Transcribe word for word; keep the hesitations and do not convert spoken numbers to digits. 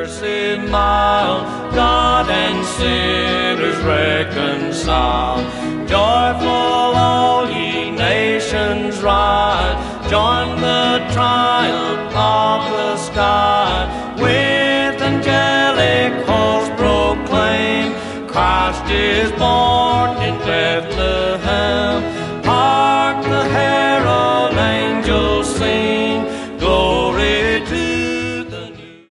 mercy mild, God and sinners reconciled. Joyful all ye nations rise, join the triumph of the sky. With angelic hosts proclaim, Christ is born in Bethlehem.